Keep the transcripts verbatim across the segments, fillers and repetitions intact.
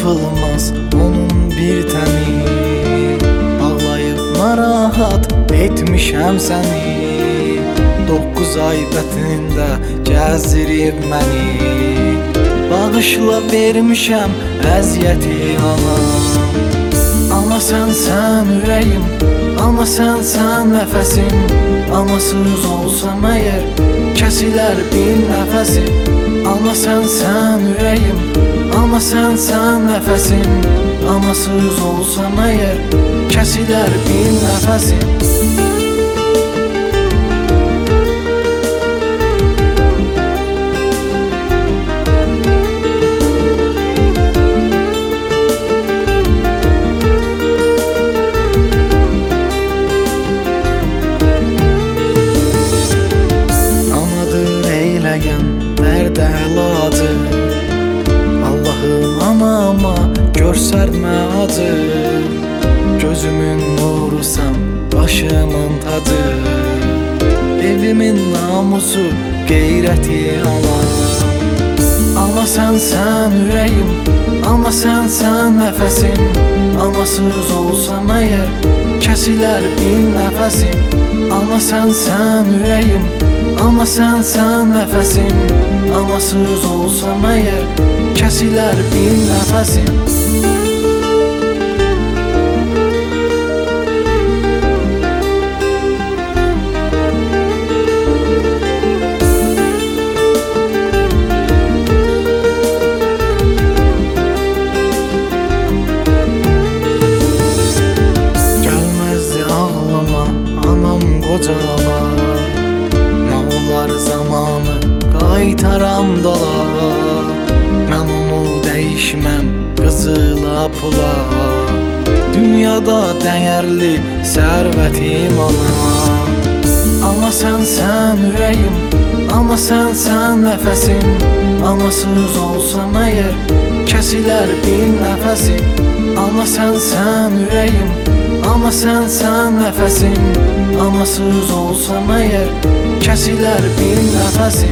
dağılmaz onun bir təni. Ağlayıb narahat etmişəm səni, Doqquz ay bətnində gəzdirib məni. Bağışla vermişəm əziyyəti anam. Ana sənsən ürəyim, ana sənsən nəfəsim. Anasız olsam əgər kəsilər bir nəfəsim. Ana sənsən ürəyim, ana sənsən nəfəsim. Anasız olsam əgər kəsilər bir nəfəsim. Dərdə əlacı Allahım anama görsərmə acı. Gözümün nurusan, başımın tacı. Evimin namusu, qeyrəti ana. Ana sənsən ürəyim, ana sənsən nəfəsim. Anasız olsam əgər kəsilər bir nəfəsim. Ana sənsən ürəyim, ana sənsən nəfəsim. Anasız olsam əgər kəsilər bir nəfəsim. Gəlməzdi ağlama anam qocala. Nə olar zamanı qaytaram dala. Mən onu dəyişməm qızıla pula. Dünyada dəyərli sərvətim ana. Ana sənsən ürəyim, ana sənsən nəfəsim. Anasız olsam əgər kəsilər bir nəfəsim. Ana sənsən ürəyim, ana sənsən nəfəsim. Anasız olsam əgər kəsilər bir nəfəsim.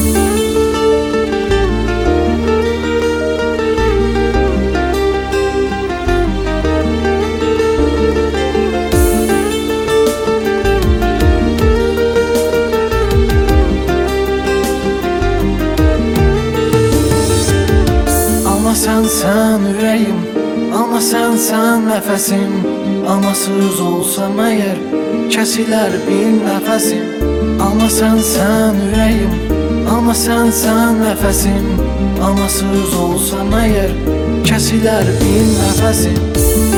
Ana sənsən ürəyim, ana sənsən nəfəsim. Anasız olsam əgər kəsilər bir nəfəsim. Ana sənsən ürəyim, ana sənsən nəfəsim. Anasız olsam əgər kəsilər bir nəfəsim.